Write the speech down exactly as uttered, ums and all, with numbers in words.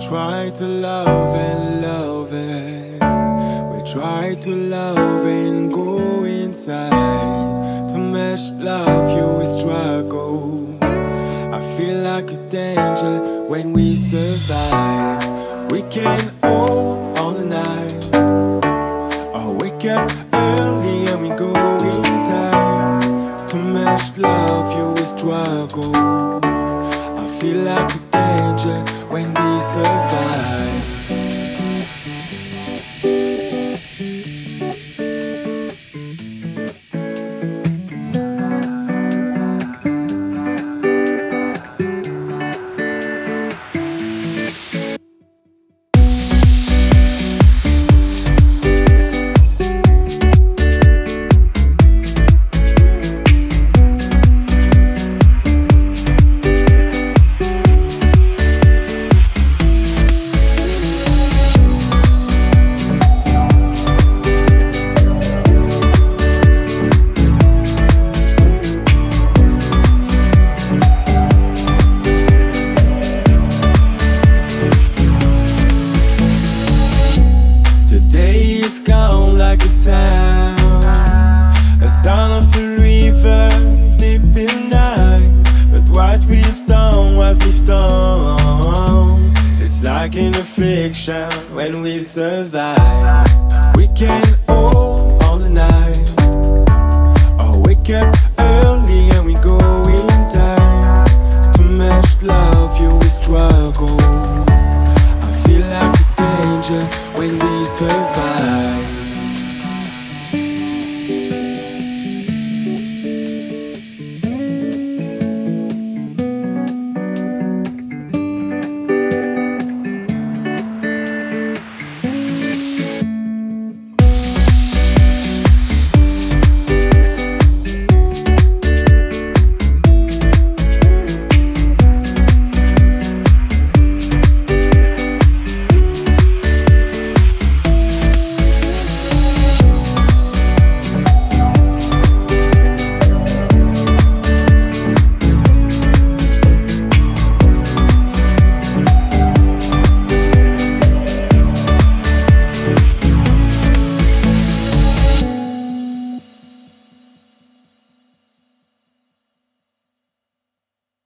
try to love and love it. We try to love and go inside. To match love, you will struggle. I feel like a danger when we survive. We can hold all the night, or wake up early and we go in time. To match love, you will struggle. I feel like a danger when we survive. Like a sound, a sound of a river deep in night. But what we've done, what we've done, it's like in a fiction when we survive. We can hold all the night, or wake up